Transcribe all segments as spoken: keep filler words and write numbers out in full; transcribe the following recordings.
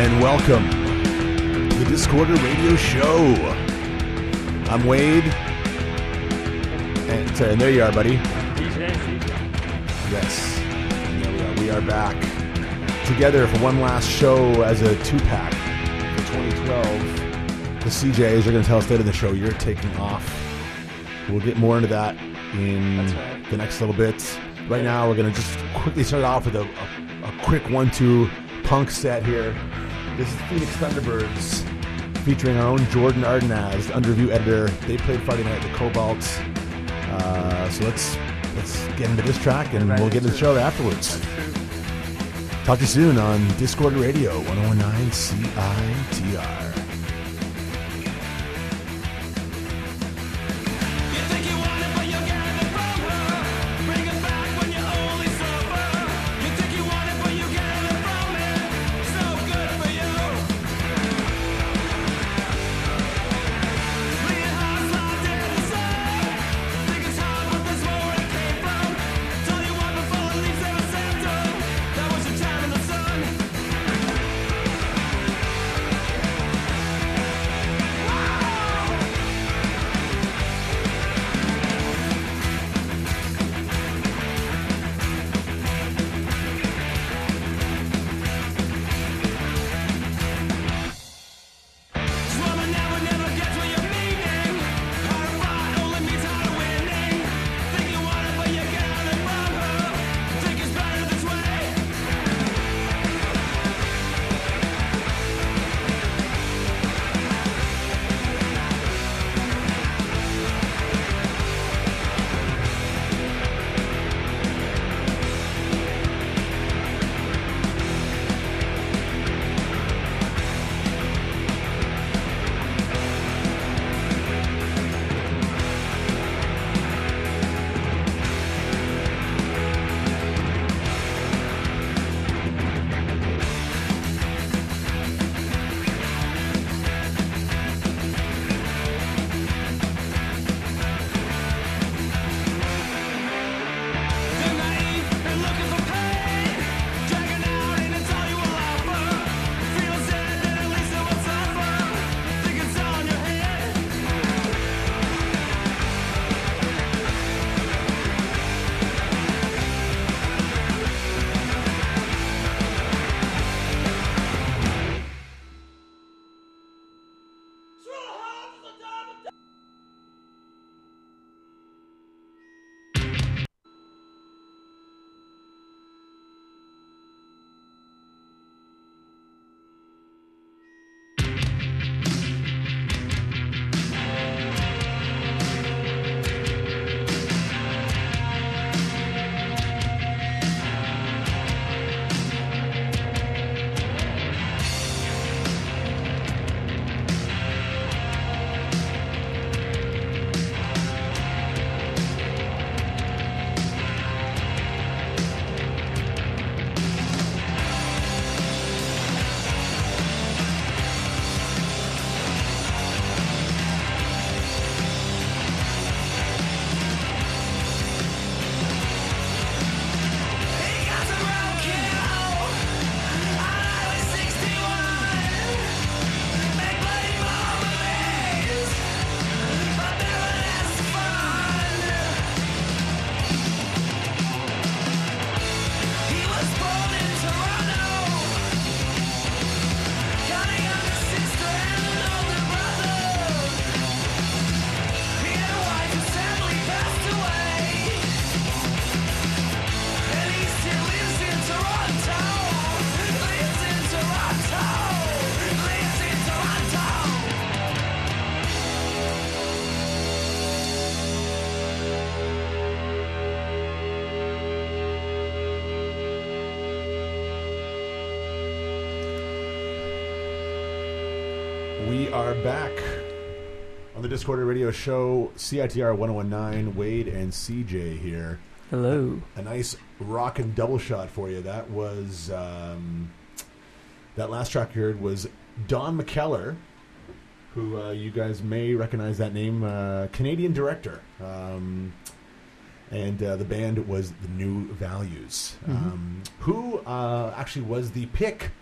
and welcome to the Discorder Radio Show. I'm Wade, and, and there you are, buddy. Yes, and there we are. We are back together for one last show as a two-pack for twenty twelve. The C Js are going to tell us later in the show you're taking off. We'll get more into that in right. the next little bit. Right now, we're going to just quickly start off with a, a, a quick one-two punk set here. This is Phoenix Thunderbirds featuring our own Jordan Ardenaz, under-review editor. They played Friday night at the Cobalt. Uh, so let's let's get into this track, and we'll get into the show afterwards. Talk to you soon on Discorder Radio, one oh one nine C I T R. We are back on the Discorder Radio Show, C I T R one oh one nine, Wade and C J here. Hello. A, a nice rockin' double shot for you. That was, um, that last track you heard was Don McKellar, who uh, you guys may recognize that name, uh, Canadian director. Um, and uh, the band was The New Values, mm-hmm. um, who uh, actually was the pick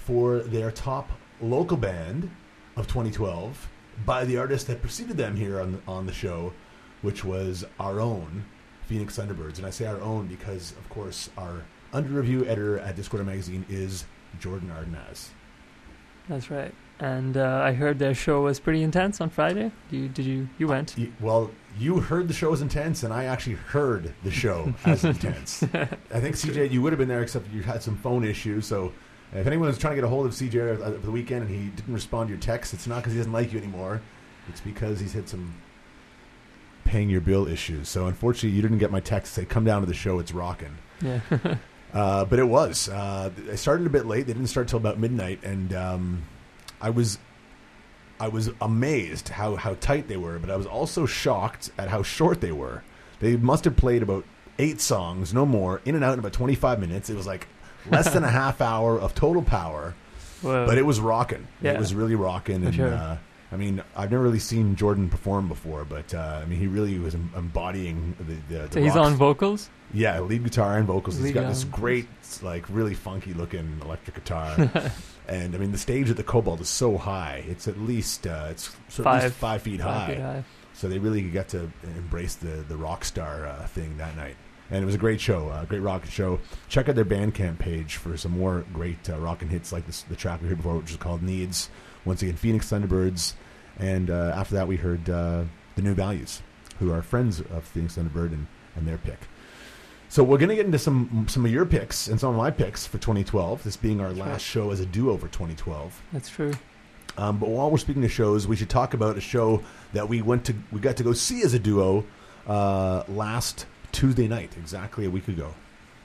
for their top local band of twenty twelve by the artist that preceded them here on the, on the show, which was our own Phoenix Thunderbirds. And I say our own because, of course, our under-review editor at Discord Magazine is Jordan Ardenaz. That's right. And uh, I heard their show was pretty intense on Friday. You, did you? You went? Uh, well, you heard the show was intense, and I actually heard the show as intense. I think, C J, you would have been there, except you had some phone issues. So if anyone was trying to get a hold of C J over the weekend and he didn't respond to your text, it's not because he doesn't like you anymore. It's because he's hit some paying your bill issues. So unfortunately, you didn't get my text say, come down to the show, it's rocking. Yeah. uh, but it was. Uh, I started a bit late. They didn't start till about midnight, and um, I was I was amazed how, how tight they were, but I was also shocked at how short they were. They must have played about eight songs, no more, in and out in about twenty-five minutes. It was like less than a half hour of total power, Whoa. But it was rocking. Yeah. It was really rocking. And sure. uh, I mean, I've never really seen Jordan perform before, but uh, I mean, he really was em- embodying the. the, the so he's rocks. on vocals? Yeah, lead guitar and vocals. Lead He's got this guitar. great, like, really funky-looking electric guitar. And, I mean, the stage at the Cobalt is so high. It's at least uh, it's so at Five. least five feet Five high. feet high. So they really got to embrace the, the rock star uh, thing that night. And it was a great show, a uh, great rock show. Check out their Bandcamp page for some more great uh, rockin' hits like this, the track we heard before, which is called Needs. Once again, Phoenix Thunderbirds. And uh, after that, we heard uh, The New Values, who are friends of Phoenix Thunderbird and, and their pick. So we're going to get into some some of your picks and some of my picks for twenty twelve, this being our That's last right. show as a duo for twenty twelve. That's true. Um, but while we're speaking of shows, we should talk about a show that we went to, we got to go see as a duo uh, last Tuesday night, exactly a week ago.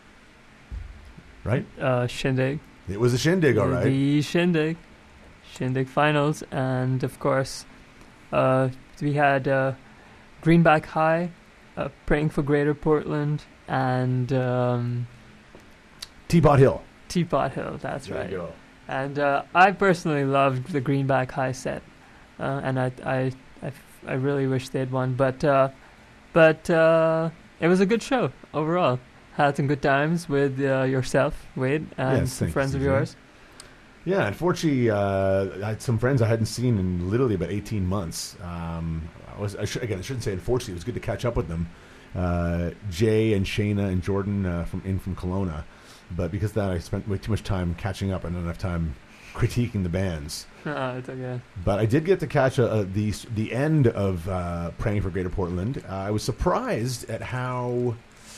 Right? Uh, Shindig. It was a shindig, all right. The Shindig. Shindig finals. And, of course, uh, we had uh, Greenback High, uh, Praying for Greater Portland, and um, Teapot Hill. Teapot Hill, that's There right. you go. And uh, I personally loved the Greenback High set, uh, and I, I, I, I really wish they'd won. But, uh, but uh, it was a good show overall. Had some good times with uh, yourself, Wade, and Yes, some thank friends you, of C J. yours. Yeah, unfortunately, uh, I had some friends I hadn't seen in literally about eighteen months. Um, I was I should, again, I shouldn't say unfortunately. It was good to catch up with them. Uh, Jay and Shayna and Jordan uh, from in from Kelowna. But because of that, I spent way too much time catching up and not enough time critiquing the bands. Uh, it's okay. But I did get to catch a, a, the the end of uh, Praying for Greater Portland. Uh, I was surprised at how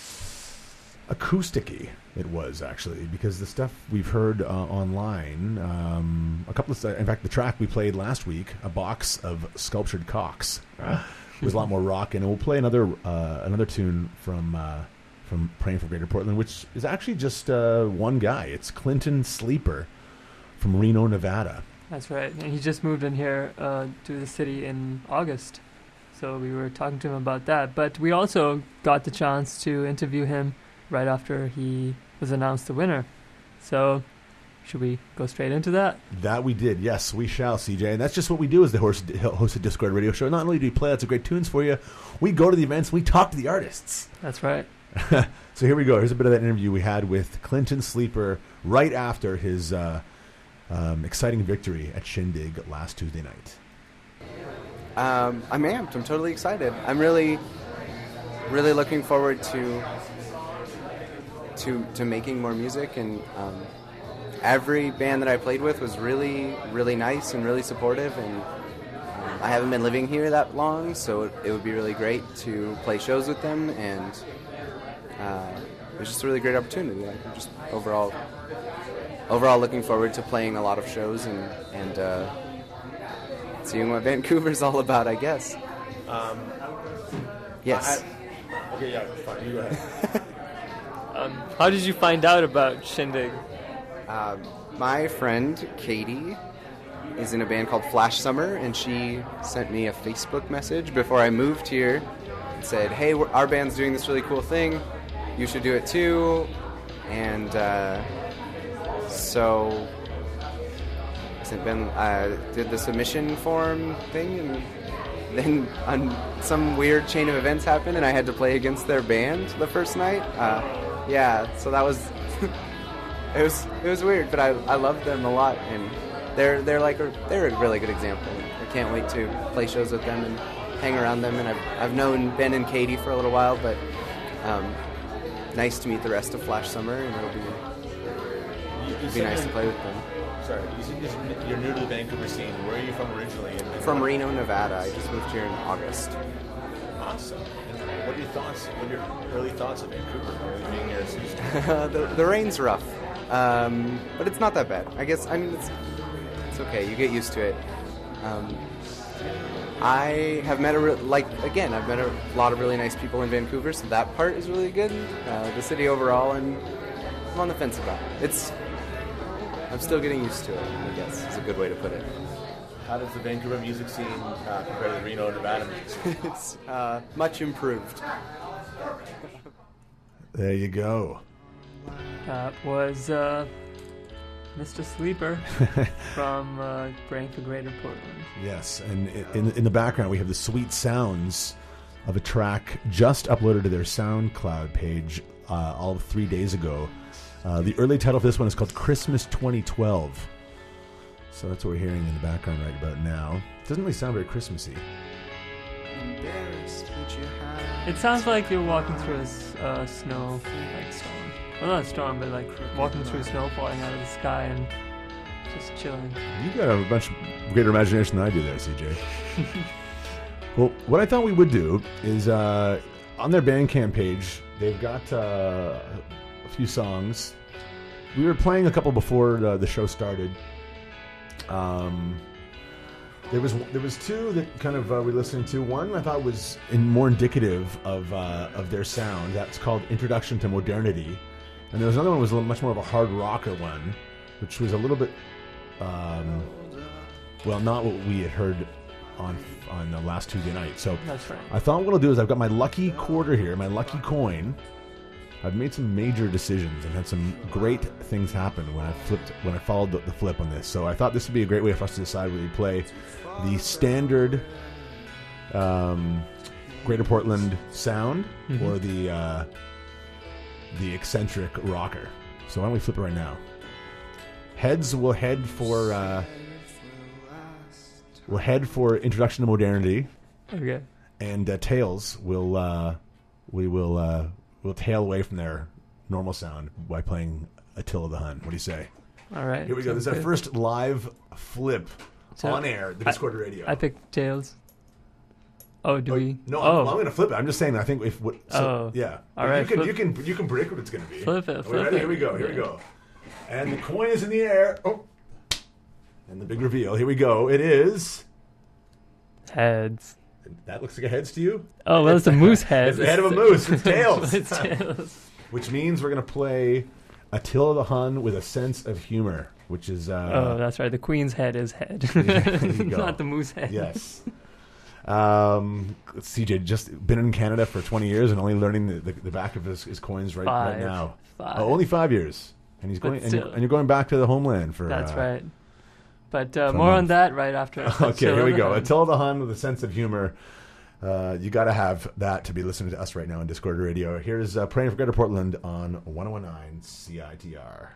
acousticy it was, actually, because the stuff we've heard uh, online, um, a couple of, in fact, the track we played last week, A Box of Sculptured Cocks, uh, was a lot more rock. And we'll play another uh, another tune from uh, from Praying for Greater Portland, which is actually just uh, one guy. It's Clinton Sleeper from Reno, Nevada. That's right. And he just moved in here uh, to the city in August. So we were talking to him about that. But we also got the chance to interview him right after he was announced the winner. So should we go straight into that? That we did. Yes, we shall, C J. And that's just what we do as the host- hosted Discord radio show. Not only do we play lots of great tunes for you, we go to the events, we talk to the artists. That's right. So here we go. Here's a bit of that interview we had with Clinton Sleeper right after his uh, um, exciting victory at Shindig last Tuesday night. Um, I'm amped. I'm totally excited. I'm really, really looking forward to to to making more music. And um, every band that I played with was really, really nice and really supportive. And um, I haven't been living here that long, so it, it would be really great to play shows with them. And uh, it was just a really great opportunity. Like, I'm just overall, overall looking forward to playing a lot of shows and and. Uh, seeing what Vancouver's all about, I guess. Um, yes. I, okay, yeah, fine. You go ahead. Um, how did you find out about Shindig? Um, my friend, Katie, is in a band called Flash Summer, and she sent me a Facebook message before I moved here and said, hey, we're, our band's doing this really cool thing. You should do it too. And uh, so... Been uh, did the submission form thing, and then on some weird chain of events happened, and I had to play against their band the first night. Uh, yeah, so that was it was it was weird, but I I loved them a lot, and they're they're like a, they're a really good example. I can't wait to play shows with them and hang around them. And I've I've known Ben and Katie for a little while, but um, nice to meet the rest of Flash Summer, and it'll be You, you it'll be said nice you're- to play with them. Sorry, you said you're- you're new to the Vancouver scene. Where are you from originally? And- and From what- Reno, Nevada. I just moved here in August. Awesome. And what are your thoughts? What are your early thoughts of Vancouver? Really being here since the, the rain's rough, um, but it's not that bad. I guess, I mean, it's it's okay. You get used to it. Um, I have met a, re- like, again, I've met a lot of really nice people in Vancouver, so that part is really good. Uh, the city overall, and I'm on the fence about it. It's, I'm still getting used to it, I guess, is a good way to put it. how does the Vancouver music scene uh, compare to the Reno, Nevada music scene? It's uh, much improved. There you go. That was uh, Mister Sleeper from uh, Praying for Greater Portland. Yes, and i- in in the background we have the sweet sounds of a track just uploaded to their SoundCloud page uh, all of three days ago. Uh, the early title for this one is called Christmas twenty twelve. So that's what we're hearing in the background right about now. Doesn't really sound very Christmassy. It sounds like you're walking through a s- uh, snow like storm. Well, not a storm, but like walking through snow falling out of the sky and just chilling. You got a much greater imagination than I do there, C J. Well, what I thought we would do is uh, on their Bandcamp page, they've got uh, a few songs. We were playing a couple before the, the show started. Um, there was there was two that kind of uh, we were listening to. One I thought was in more indicative of uh, of their sound. That's called Introduction to Modernity, and there was another one that was a little, much more of a hard rocker one, which was a little bit, um, well, not what we had heard on on the last Tuesday night. So That's right. I thought what I'll do is I've got my lucky quarter here, my lucky coin. I've made some major decisions and had some great things happen when I flipped when I followed the, the flip on this. So I thought this would be a great way for us to decide whether we play the standard um, Greater Portland sound Mhm. or the uh, the eccentric rocker. So why don't we flip it right now? Heads will head for uh, will head for Introduction to Modernity, Okay. and uh, tails will uh, we will uh, will tail away from their normal sound by playing Attila the Hun. What do you say? All right. Here we go. This is our Sounds good. first live flip So on air. The I- Discord Radio. I picked tails. Oh, do Oh, we? No, oh, I'm, I'm going to flip it. I'm just saying. I think if what, so, Oh. yeah. All But right, You can flip- you can you can predict what it's going to be. Flip it, Are we flip ready? it. Here we go. Here we Yeah. go. And the coin is in the air. Oh. And the big reveal. Here we go. It is. heads. That looks like a heads to you. Oh, well, it's a moose head. It's the head of a moose. It's tails. It's tails. Which means we're going to play Attila the Hun with a sense of humor, which is uh, Oh, that's right. The queen's head is head, there you go. not the moose head. yes. Um, C J just been in Canada for twenty years and only learning the, the, the back of his, his coins right, right Five. now. Five. Oh, only five years, and he's But going and you're, still. and you're going back to the homeland for. That's uh, right. But uh, for a more on month. that right after. Okay, here we go. Attila. Attila the Hun with a sense of humor. Uh, you got to have that to be listening to us right now on Discord Radio. Here's uh, Praying for Greater Portland on one oh one nine C I T R.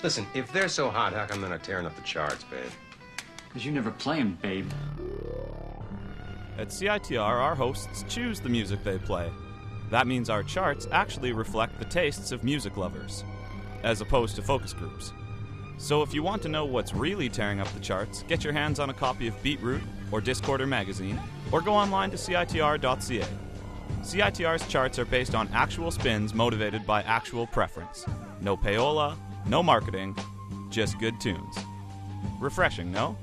Listen, if they're so hot, how come they're not tearing up the charts, babe? Because you never play 'em, babe. At C I T R, our hosts choose the music they play. That means our charts actually reflect the tastes of music lovers, as opposed to focus groups. So if you want to know what's really tearing up the charts, get your hands on a copy of Beatroot or Discorder magazine, or go online to C I T R dot C A. C I T R's charts are based on actual spins motivated by actual preference. No payola, no marketing, just good tunes. Refreshing, no?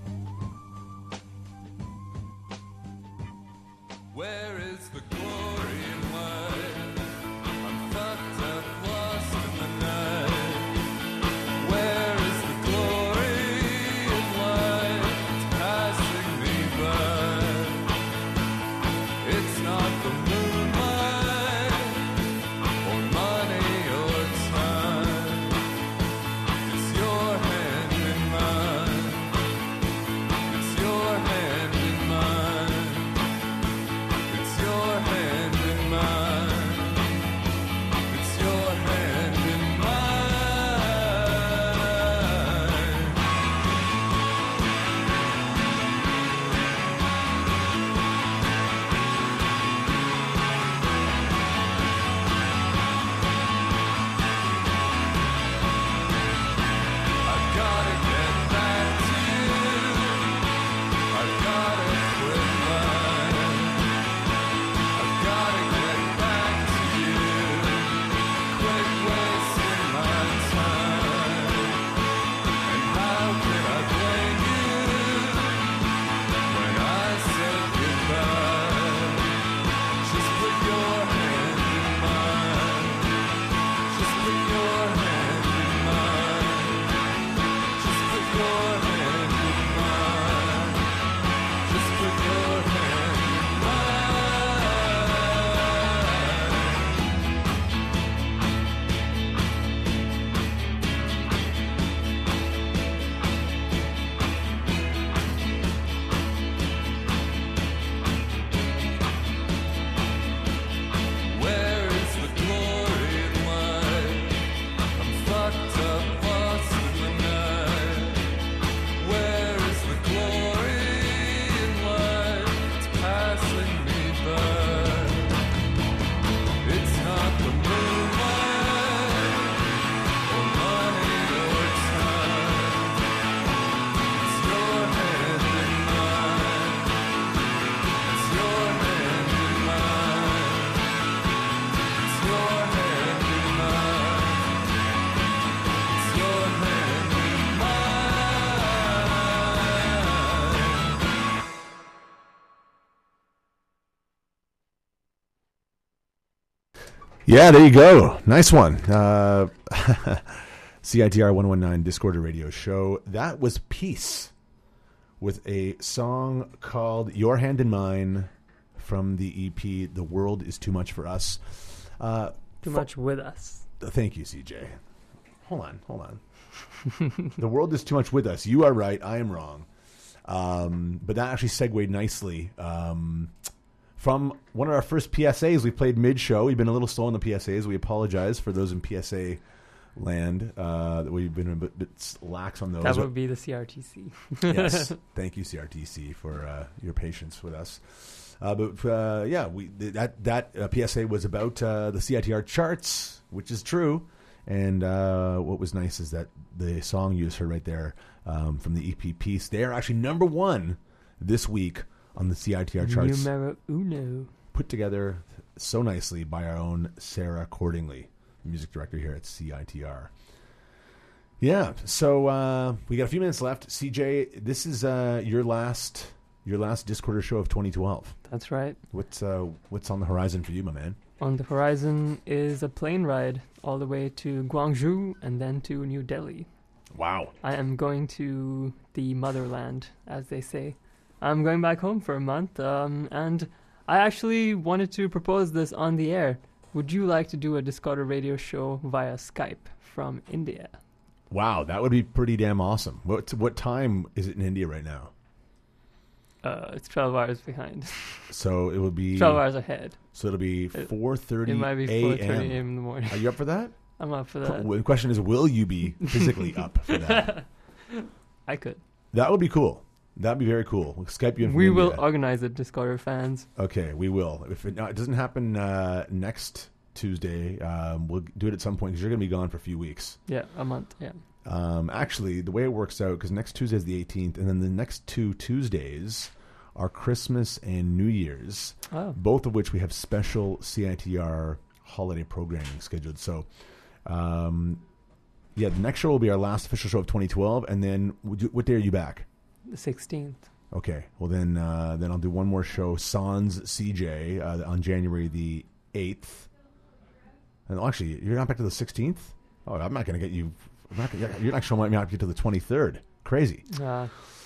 Where is the glory in life? I'm fucked up, lost in the night. Where is the glory in life? It's passing me by. It's not the moonlight, or money, or time. It's your hand in mine. It's your hand in mine. It's your hand in mine. It's your hand in mine. I've gotta get back to you. I've gotta quit lying. I've gotta get back to you. Quit wasting my time. And how can I blame you when I said goodbye? Just put your hand in mine. Just put your hand in mine. Just put your hand in mine. Just put your hand in mine. Where is the glory in life? I'm fucked up, lost in the night. Where is the glory in life? It's passing me by. It's not the moonlight, or money, or time. It's your hand in mine. It's your hand in mine. It's your hand in mine. It's your hand in mine. Yeah, there you go. Nice one. Uh, C I T R one nineteen Discorder radio show. That was Peace with a song called Your Hand in Mine from the E P The World Is Too Much for Us. Uh, Too fo- much with us. Thank you, C J. Hold on, hold on. The world is too much with us. You are right. I am wrong. Um, but that actually segued nicely um, from one of our first P S As we played mid-show. We've been a little slow on the P S As. We apologize for those in P S A land uh, that we've been a bit, bit lax on those. That would be the C R T C. Yes. Thank you, C R T C, for uh, your patience with us. Uh, but uh, yeah, we that that uh, P S A was about uh, the C I T R charts, which is true. And uh, what was nice is that the song you just heard right there um, from the E P Peace, they are actually number one this week on the C I T R charts. Numero uno. Put together so nicely by our own Sarah Cordingley, music director here at C I T R. Yeah, so uh, we got a few minutes left. C J, this is uh, your last your last Discorder show of twenty twelve. That's right. What's uh, what's on the horizon for you, my man? On the horizon is a plane ride all the way to Gwangju and then to New Delhi. Wow. I am going to the motherland, as they say. I'm going back home for a month, um, and I actually wanted to propose this on the air. Would you like to do a Discorder radio show via Skype from India? Wow, that would be pretty damn awesome. What what time is it in India right now? Uh, it's twelve hours behind. So it would be twelve hours ahead. So it'll be four thirty It might be four thirty a.m. in the morning. Are you up for that? I'm up for that. The question is, will you be physically up for that? I could. That would be cool. That'd be very cool. We'll Skype you in from We will India. organize it, Discorder fans. Okay, we will. If it, no, it doesn't happen uh, next Tuesday, um, we'll do it at some point because you're going to be gone for a few weeks. Yeah, a month. Yeah. Um, actually, the way it works out, because next Tuesday is the eighteenth, and then the next two Tuesdays are Christmas and New Year's, Oh. both of which we have special C I T R holiday programming scheduled. So, um, yeah, the next show will be our last official show of twenty twelve, and then would you, what day are you back? The sixteenth. Okay, well then, uh, then I'll do one more show, Sans C J, uh, on January the eighth. And actually, you're not back to the sixteenth. Oh, I'm not going to get you. I'm not gonna, you're not showing me not to get to the twenty-third. Crazy. Uh,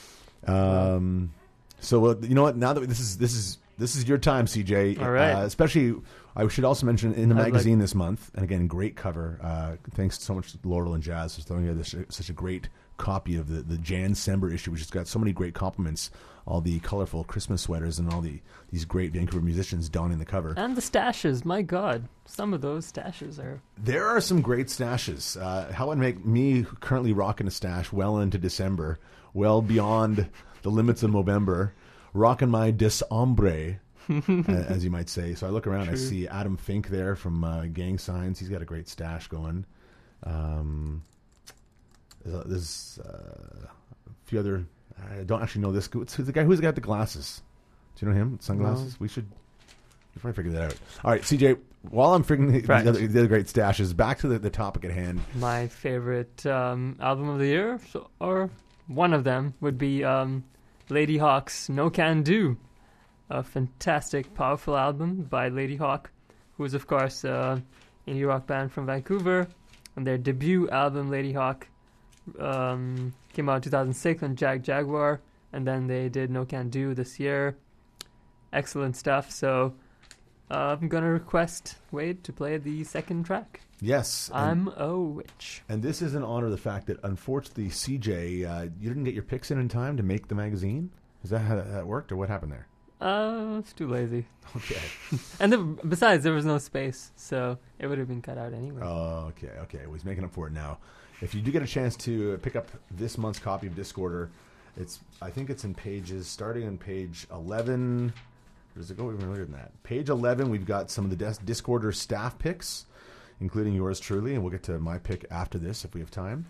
Um, so uh, you know what? Now that we, this is this is this is your time, C J. All right. Uh, especially, I should also mention in the I'd magazine like- this month, and again, great cover. Uh, thanks so much to Laurel and Jazz for throwing out this, such a great copy of the the Jan Sember issue, which has got so many great compliments. All the colorful Christmas sweaters and all the these great Vancouver musicians donning the cover. and the stashes. My God, some of those stashes are. There are some great stashes. Uh, how would make me currently rocking a stash well into December, well beyond the limits of Movember, rocking my Decembre, uh, as you might say. So I look around, I True. see Adam Fink there from uh, Gang Signs. He's got a great stash going. Um, there's a, there's, uh, a few other. I don't actually know this. Who's the guy who's got the glasses? Do you know him? Sunglasses. No. We should. We'll probably figure that out. All right, C J. While I'm figuring the, Right. the, other, the other great stashes, back to the, the topic at hand. My favorite um, album of the year, so, or one of them, would be um, Lady Hawk's No Can Do, a fantastic, powerful album by Lady Hawk, who is, of course, an indie rock band from Vancouver. And their debut album, Lady Hawk, um, came out in two thousand six on Jag Jaguar, and then they did No Can Do this year. Excellent stuff. So uh, I'm going to request Wade to play the second track. Yes, and, I'm a Witch. and this is in honor of the fact that unfortunately, C J, uh, you didn't get your picks in in time to make the magazine. Is that how that worked, or what happened there? Uh, it's too lazy. Okay. And the, besides, there was no space, so it would have been cut out anyway. Oh, okay, okay. Well, he's making up for it now. If you do get a chance to pick up this month's copy of Discorder, it's I think it's in pages starting on page eleven. Or does it go even earlier than that? Page eleven, we've got some of the Dis- Discorder staff picks, including yours truly, and we'll get to my pick after this if we have time.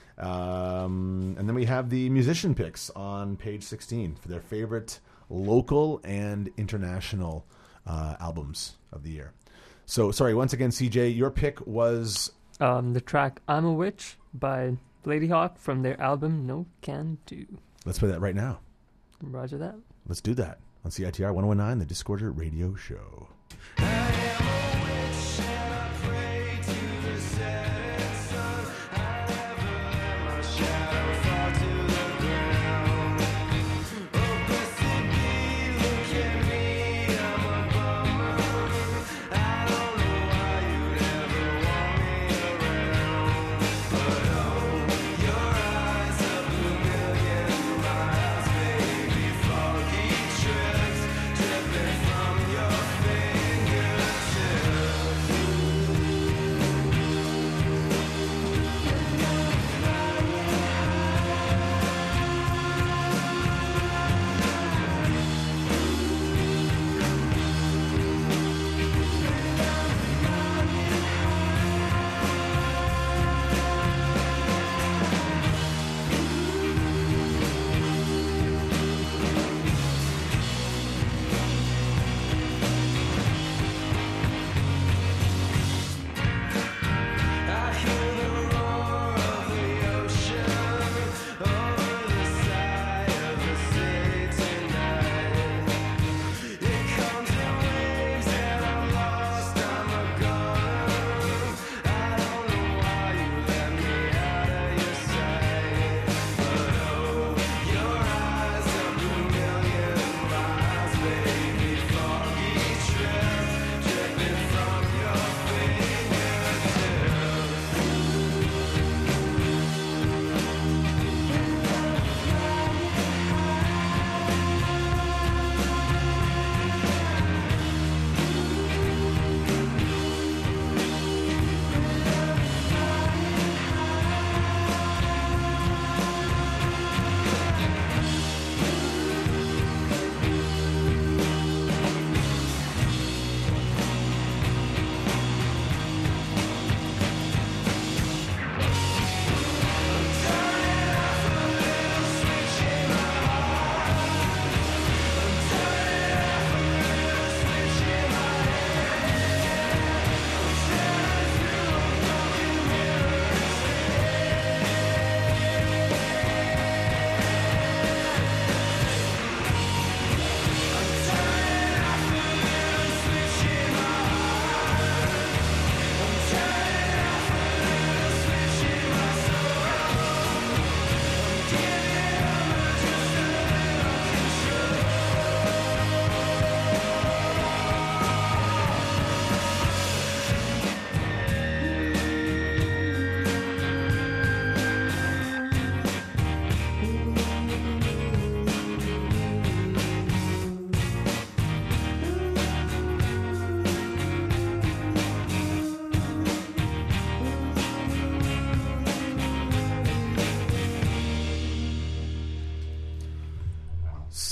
Um, and then we have the musician picks on page sixteen for their favorite local and international uh, albums of the year. So, sorry, once again, C J, your pick was... Um, the track I'm a Witch by Lady Hawk from their album No Can Do. Let's play that right now. Roger that. Let's do that on C I T R one oh one nine, the Discorder Radio Show. Foggy trips dripping from your fingers.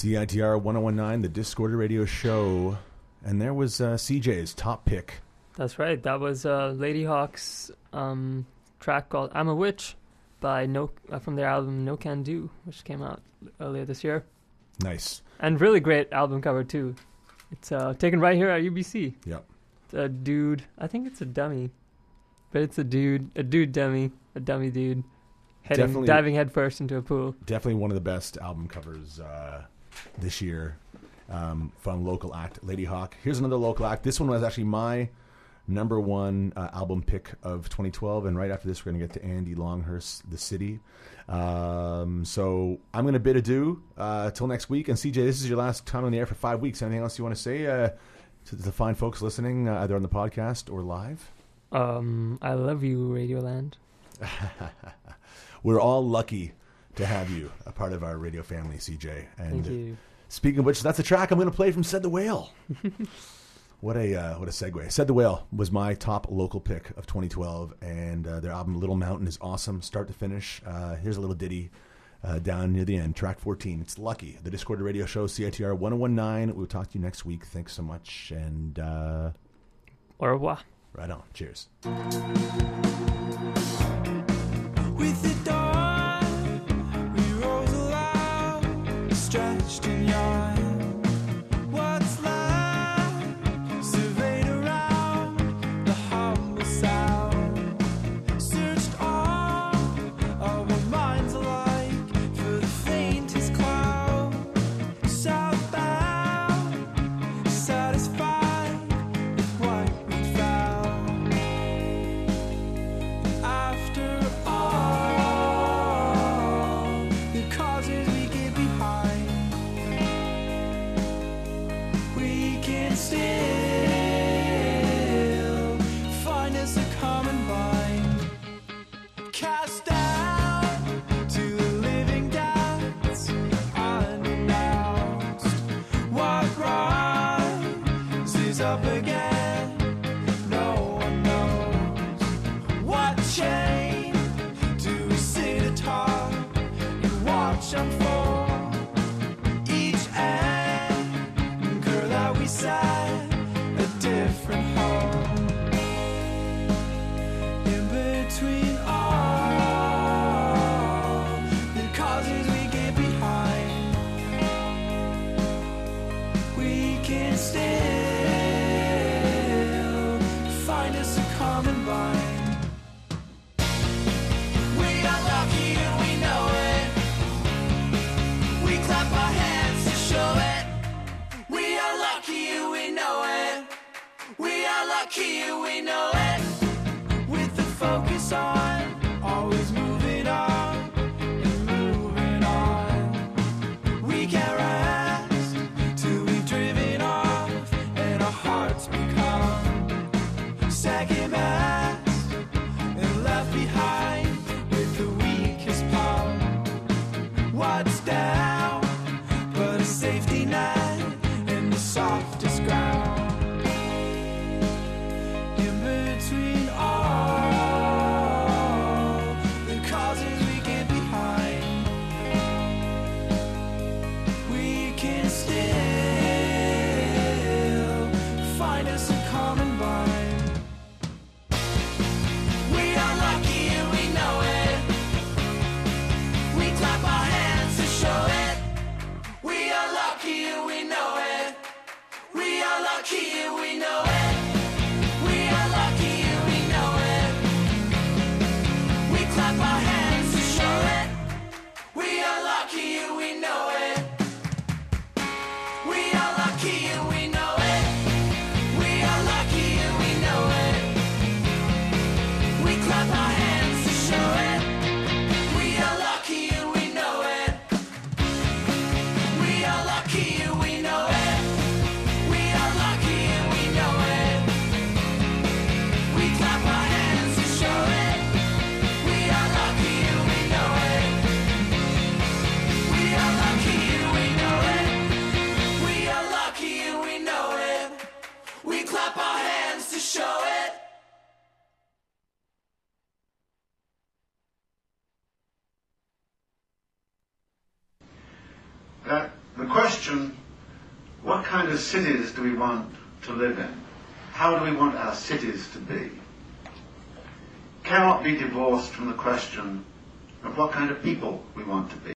C I T R one oh one nine, the Discorder Radio Show. And there was uh, C J's top pick. That's right. That was uh, Lady Hawk's um, track called I'm a Witch by no uh, from their album No Can Do, which came out earlier this year. Nice. And really great album cover, too. It's uh, taken right here at U B C. Yep. It's a dude. I think it's a dummy. But it's a dude. A dude dummy. A dummy dude. Heading, Definitely- diving headfirst into a pool. Definitely one of the best album covers uh, this year um, from local act Lady Hawk. Here's another local act. This one was actually my number one uh, album pick of twenty twelve, and right after this we're going to get to Andy Longhurst, The City. Um, so I'm going to bid adieu uh, till next week. And C J, this is your last time on the air for five weeks. Anything else you want to say uh, to the fine folks listening, uh, either on the podcast or live? Um, I love you, Radioland. We're all lucky to have you a part of our radio family, C J. And Thank you. speaking of which, that's a track I'm going to play from Said the Whale. What a uh, what a segue. Said the Whale was my top local pick of twenty twelve, and uh, their album Little Mountain is awesome, start to finish. Uh, here's a little ditty uh, down near the end, track fourteen. It's Lucky, the Discord Radio Show, C I T R one oh one nine. We'll talk to you next week. Thanks so much, and uh, Au revoir. right on. Cheers. With the dawn, we rose aloud, stretched and yawned. What's left? Surveyed around the humble sound. Searched all of our minds alike for the faintest cloud. Southbound, satisfied with what we found. After all the causes we get behind, we can still find us a common mind. Cast down to the living depths unannounced. What rises up again? No one knows. What chain do we sit atop and watch unfold? Each anchor that we set, a different home. In between all the causes we get behind, we can still find us a common mind. We are lucky and we know it. We clap our hands to show it. We are lucky and we know it. We are lucky and we know it. With the focus on, always moving on and moving on. We can't rest till we've driven off and our hearts become second best and left behind with the weakest palm. What's down but a safety net and the softest ground? In between all the causes we get behind, we can still find us a common bond. We are lucky and we know it. We clap our hands to show it. We are lucky and we know it. We are lucky and we know it. We are lucky and we know it. We clap our hands to show it. We are lucky and we know it. We are lucky and we know it. We are lucky and we know it. We clap our hands to show it. We are lucky and we know it. We are lucky and we know it. We are lucky and we know it. We clap our hands to show it. We are lucky and we know it. We are lucky and we know it. We are lucky and we know it. We clap our hands to show it. That The question, what kind of cities do we want to live in? How do we want our cities to be? Cannot be divorced from the question of what kind of people we want to be.